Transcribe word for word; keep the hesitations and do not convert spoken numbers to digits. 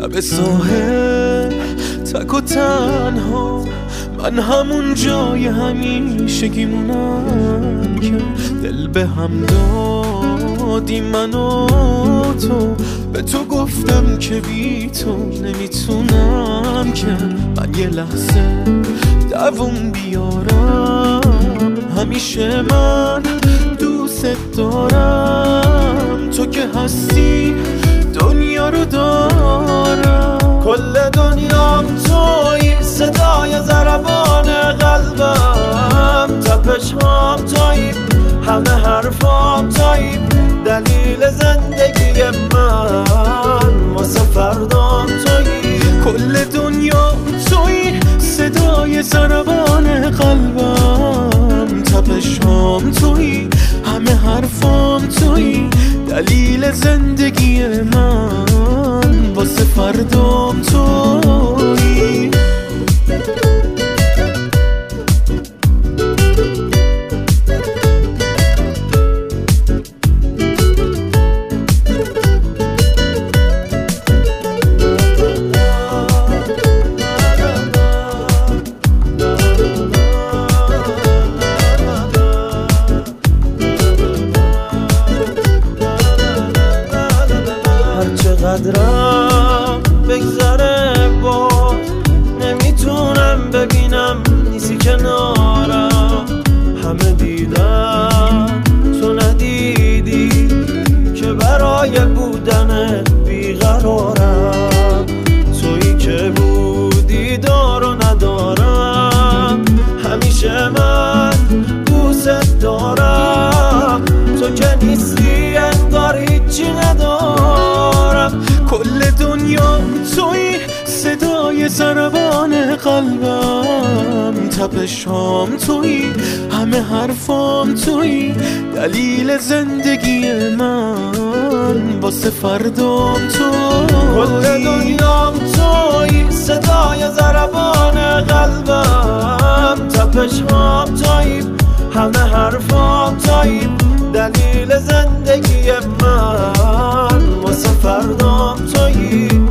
لب ساحل تک و تنها، من همون جای همیشگی مونم که دل به هم دادی من و تو. به تو گفتم که بی تو نمیتونم که من یه لحظه دووم بیارم. همیشه من دوست دارم، تو که هستی دنیا رو دارم. کل دنیام تویی، صدای ضربان قلبم، تپشام تویی، همه حرفام تویی، دلیل زندگی من، واسه فردام تویی. کل دنیا تویی، صدای ضربان قلبم، تپشام تویی، همه حرفام تویی، دلیل زندگی من، واسه فردام تویی. چقدرم بگذره باز نمیتونم ببینم نیستی کنارم. همه دیدم تو ندیدی که برای بودن بیقرارم. تویی که بودی دار و ندارم، همیشه من دوست دارم. تو که نیستی انگار هیچی ندارم. کل دنیا تویی، صدای ضربان قلبم، تپشام تویی، همه حرفام تویی، دلیل زندگی من، واسه فردام تویی. کل دنیام تویی، صدای ضربان قلبم، تپشام تویی، همه حرفام تویی، دلیل زندگی من، واسه فردام تویی.